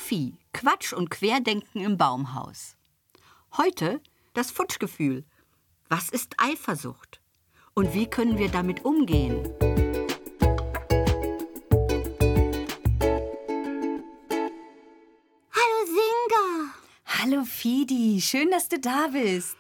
Sophie, Quatsch und Querdenken im Baumhaus. Heute das Futschgefühl. Was ist Eifersucht? Und wie können wir damit umgehen? Hallo Singa. Hallo Fidi, schön, dass du da bist.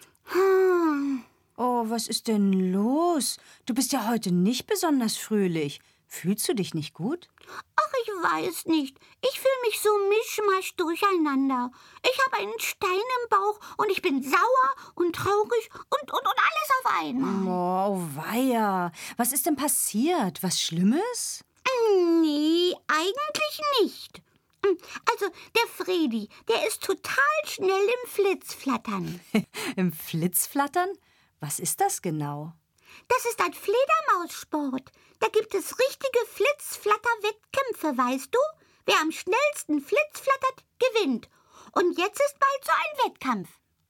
Oh, was ist denn los? Du bist ja heute nicht besonders fröhlich. Fühlst du dich nicht gut? Ach, ich weiß nicht. Ich fühle mich so mischmasch durcheinander. Ich habe einen Stein im Bauch und ich bin sauer und traurig und alles auf einmal. Oh, weia. Was ist denn passiert? Was Schlimmes? Nee, eigentlich nicht. Also, der Fredi, der ist total schnell im Flitzflattern. Im Flitzflattern? Was ist das genau? Das ist ein Fledermaussport. Da gibt es richtige Flitzflatter-Wettkämpfe, weißt du? Wer am schnellsten flitzflattert, gewinnt. Und jetzt ist bald so ein Wettkampf.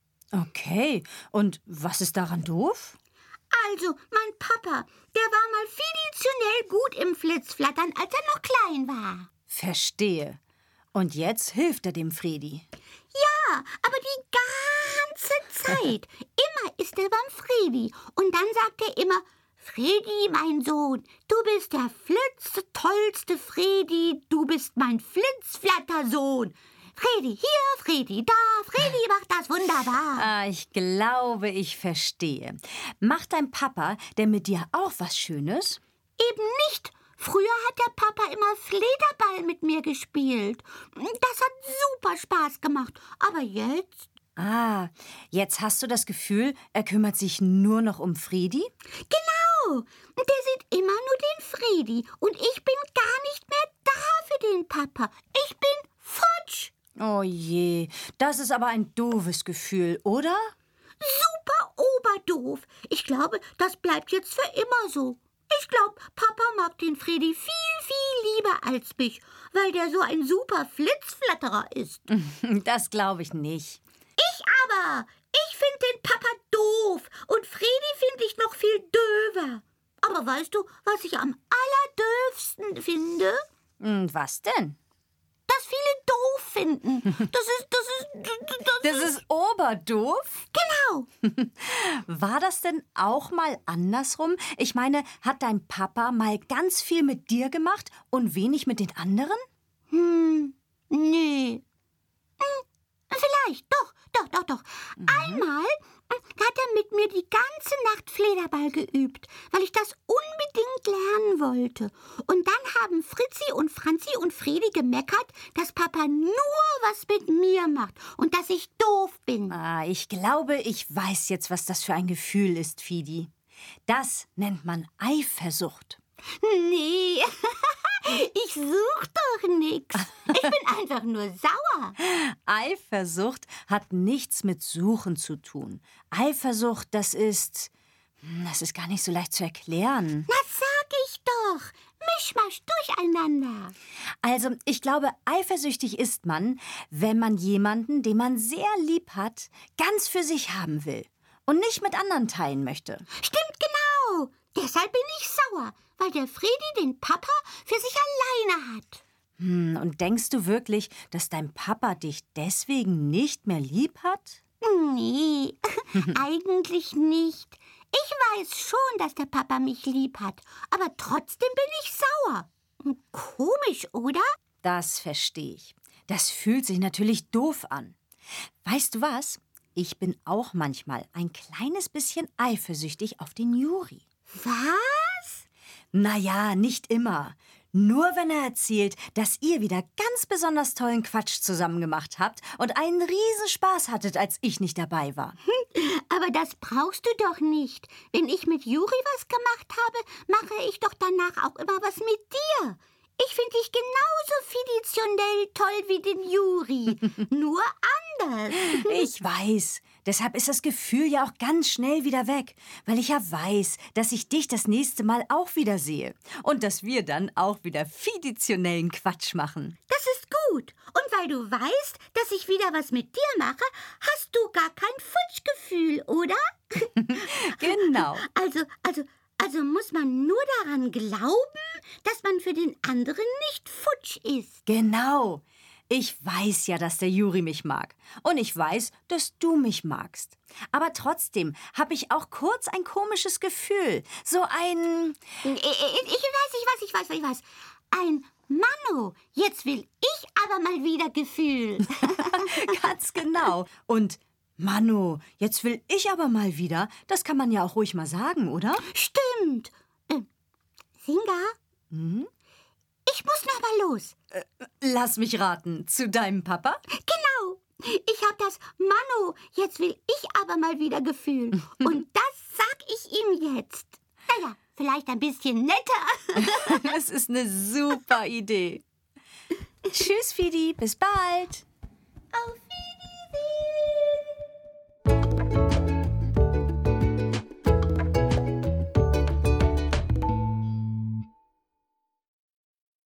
Okay, und was ist daran doof? Also, mein Papa, der war mal fiditionell gut im Flitzflattern, als er noch klein war. Verstehe. Und jetzt hilft er dem Fredi. Ja, aber die ganze Zeit. Immer ist er beim Fredi. Und dann sagt er immer, Fredi, mein Sohn, du bist der tollste Fredi, du bist mein Flitzflattersohn. Fredi hier, Fredi da, Fredi macht das wunderbar. Ich glaube, ich verstehe. Macht dein Papa denn mit dir auch was Schönes? Eben nicht. Früher hat der Papa immer Flederball mit mir gespielt. Das hat super Spaß gemacht. Aber jetzt? Jetzt hast du das Gefühl, er kümmert sich nur noch um Fredi? Genau. Der sieht immer nur den Fredi. Und ich bin gar nicht mehr da für den Papa. Ich bin futsch. Oh je, das ist aber ein doofes Gefühl, oder? Super oberdoof. Ich glaube, das bleibt jetzt für immer so. Ich glaube, Papa mag den Fredi viel, viel lieber als mich, weil der so ein super Flitzflatterer ist. Das glaube ich nicht. Ich aber. Ich finde den Papa doof und Fredi finde ich noch viel döver. Aber weißt du, was ich am allerdöfsten finde? Was denn? Dass viele doof finden. Das ist oberdoof? Genau. War das denn auch mal andersrum? Ich meine, hat dein Papa mal ganz viel mit dir gemacht und wenig mit den anderen? Nee. Vielleicht, doch. Einmal hat er mit mir die ganze Nacht Flederball geübt, weil ich das unbedingt lernen wollte. Und dann haben Fritzi und Franzi und Fredi gemeckert, dass Papa nur was mit mir macht und dass ich doof bin. Ich glaube, ich weiß jetzt, was das für ein Gefühl ist, Fidi. Das nennt man Eifersucht. Nee, ich such doch nix. Ich bin einfach nur sauer. Eifersucht hat nichts mit Suchen zu tun. Eifersucht, das ist gar nicht so leicht zu erklären. Na, sag ich doch. Mischmasch durcheinander. Also, ich glaube, eifersüchtig ist man, wenn man jemanden, den man sehr lieb hat, ganz für sich haben will und nicht mit anderen teilen möchte. Stimmt genau. Deshalb bin ich sauer, weil der Fredi den Papa für sich alleine hat. Und denkst du wirklich, dass dein Papa dich deswegen nicht mehr lieb hat? Nee, eigentlich nicht. Ich weiß schon, dass der Papa mich lieb hat, aber trotzdem bin ich sauer. Komisch, oder? Das verstehe ich. Das fühlt sich natürlich doof an. Weißt du was? Ich bin auch manchmal ein kleines bisschen eifersüchtig auf den Juri. Was? Naja, nicht immer. Nur wenn er erzählt, dass ihr wieder ganz besonders tollen Quatsch zusammen gemacht habt und einen riesen Spaß hattet, als ich nicht dabei war. Aber das brauchst du doch nicht. Wenn ich mit Juri was gemacht habe, mache ich doch danach auch immer was mit dir. Ich finde dich genauso fiditionell toll wie den Juri, nur anders. Ich weiß. Deshalb ist das Gefühl ja auch ganz schnell wieder weg, weil ich ja weiß, dass ich dich das nächste Mal auch wieder sehe und dass wir dann auch wieder fiditionellen Quatsch machen. Das ist gut. Und weil du weißt, dass ich wieder was mit dir mache, hast du gar kein Futschgefühl, oder? Genau. Also muss man nur daran glauben, dass man für den anderen nicht futsch ist. Genau. Ich weiß ja, dass der Juri mich mag. Und ich weiß, dass du mich magst. Aber trotzdem habe ich auch kurz ein komisches Gefühl. So ein... Ich weiß. Ein Manno, jetzt will ich aber mal wieder Gefühl. Ganz genau. Und Manu, jetzt will ich aber mal wieder. Das kann man ja auch ruhig mal sagen, oder? Stimmt. Singa? Ich muss noch mal los. Lass mich raten. Zu deinem Papa? Genau. Ich habe das Mano, jetzt will ich aber mal wieder Gefühl. Und das sag ich ihm jetzt. Naja, vielleicht ein bisschen netter. Das ist eine super Idee. Tschüss, Fidi. Bis bald. Auf Wiedersehen.